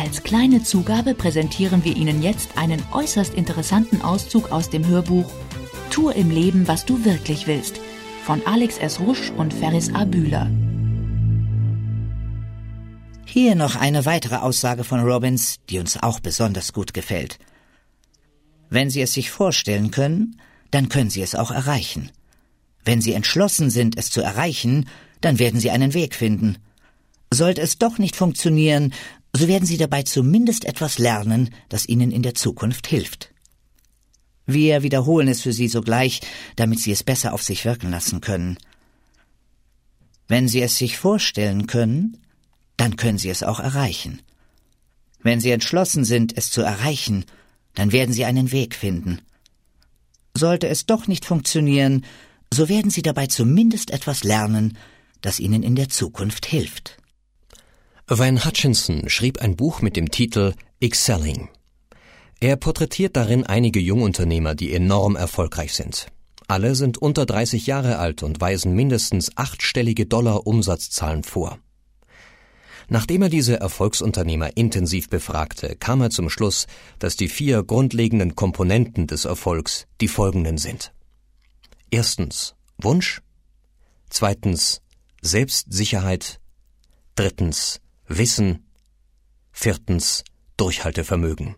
Als kleine Zugabe präsentieren wir Ihnen jetzt einen äußerst interessanten Auszug aus dem Hörbuch »Tue im Leben, was du wirklich willst« von Alex S. Rusch und Ferris A. Bühler. Hier noch eine weitere Aussage von Robbins, die uns auch besonders gut gefällt. Wenn Sie es sich vorstellen können, dann können Sie es auch erreichen. Wenn Sie entschlossen sind, es zu erreichen, dann werden Sie einen Weg finden. Sollte es doch nicht funktionieren, so werden Sie dabei zumindest etwas lernen, das Ihnen in der Zukunft hilft. Wir wiederholen es für Sie sogleich, damit Sie es besser auf sich wirken lassen können. Wenn Sie es sich vorstellen können, dann können Sie es auch erreichen. Wenn Sie entschlossen sind, es zu erreichen, dann werden Sie einen Weg finden. Sollte es doch nicht funktionieren, so werden Sie dabei zumindest etwas lernen, das Ihnen in der Zukunft hilft. Van Hutchinson schrieb ein Buch mit dem Titel Excelling. Er porträtiert darin einige Jungunternehmer, die enorm erfolgreich sind. Alle sind unter 30 Jahre alt und weisen mindestens 8-stellige Dollar-Umsatzzahlen vor. Nachdem er diese Erfolgsunternehmer intensiv befragte, kam er zum Schluss, dass die 4 grundlegenden Komponenten des Erfolgs die folgenden sind. Erstens Wunsch, zweitens Selbstsicherheit, drittens Wissen, viertens Durchhaltevermögen.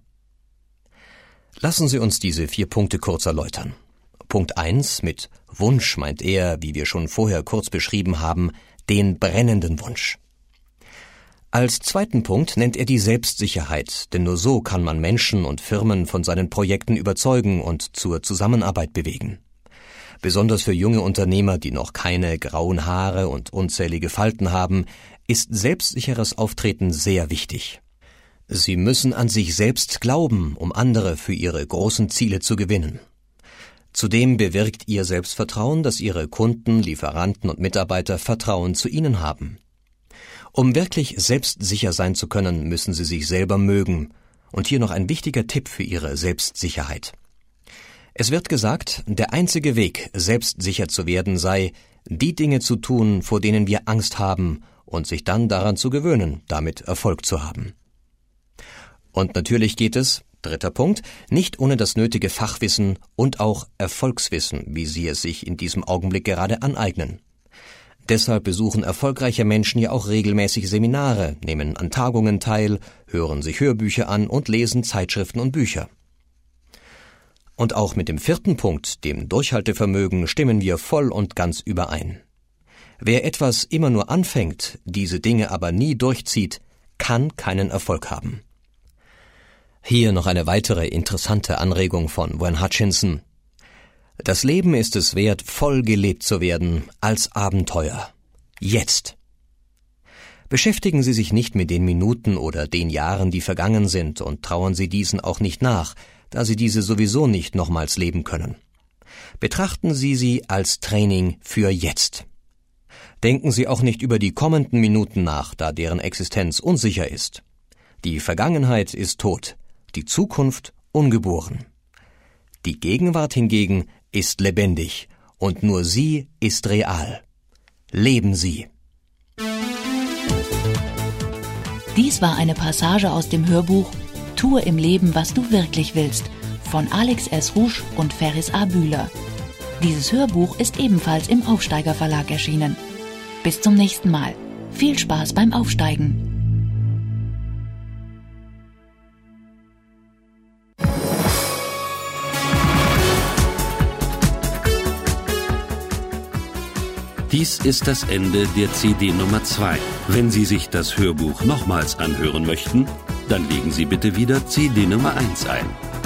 Lassen Sie uns diese 4 Punkte kurz erläutern. Punkt 1, mit Wunsch meint er, wie wir schon vorher kurz beschrieben haben, den brennenden Wunsch. Als zweiten Punkt nennt er die Selbstsicherheit, denn nur so kann man Menschen und Firmen von seinen Projekten überzeugen und zur Zusammenarbeit bewegen. Besonders für junge Unternehmer, die noch keine grauen Haare und unzählige Falten haben, ist selbstsicheres Auftreten sehr wichtig. Sie müssen an sich selbst glauben, um andere für ihre großen Ziele zu gewinnen. Zudem bewirkt ihr Selbstvertrauen, dass ihre Kunden, Lieferanten und Mitarbeiter Vertrauen zu ihnen haben. Um wirklich selbstsicher sein zu können, müssen sie sich selber mögen. Und hier noch ein wichtiger Tipp für ihre Selbstsicherheit. Es wird gesagt, der einzige Weg, selbstsicher zu werden, sei, die Dinge zu tun, vor denen wir Angst haben, und sich dann daran zu gewöhnen, damit Erfolg zu haben. Und natürlich geht es, dritter Punkt, nicht ohne das nötige Fachwissen und auch Erfolgswissen, wie Sie es sich in diesem Augenblick gerade aneignen. Deshalb besuchen erfolgreiche Menschen ja auch regelmäßig Seminare, nehmen an Tagungen teil, hören sich Hörbücher an und lesen Zeitschriften und Bücher. Und auch mit dem 4. Punkt, dem Durchhaltevermögen, stimmen wir voll und ganz überein. Wer etwas immer nur anfängt, diese Dinge aber nie durchzieht, kann keinen Erfolg haben. Hier noch eine weitere interessante Anregung von Van Hutchinson. Das Leben ist es wert, voll gelebt zu werden, als Abenteuer. Jetzt. Beschäftigen Sie sich nicht mit den Minuten oder den Jahren, die vergangen sind, und trauern Sie diesen auch nicht nach, da Sie diese sowieso nicht nochmals leben können. Betrachten Sie sie als Training für jetzt. Denken Sie auch nicht über die kommenden Minuten nach, da deren Existenz unsicher ist. Die Vergangenheit ist tot, die Zukunft ungeboren. Die Gegenwart hingegen ist lebendig und nur sie ist real. Leben Sie! Dies war eine Passage aus dem Hörbuch »Tue im Leben, was du wirklich willst« von Alex S. Rusch und Ferris A. Bühler. Dieses Hörbuch ist ebenfalls im Aufsteiger Verlag erschienen. Bis zum nächsten Mal. Viel Spaß beim Aufsteigen. Dies ist das Ende der CD Nummer 2. Wenn Sie sich das Hörbuch nochmals anhören möchten, dann legen Sie bitte wieder CD Nummer 1 ein.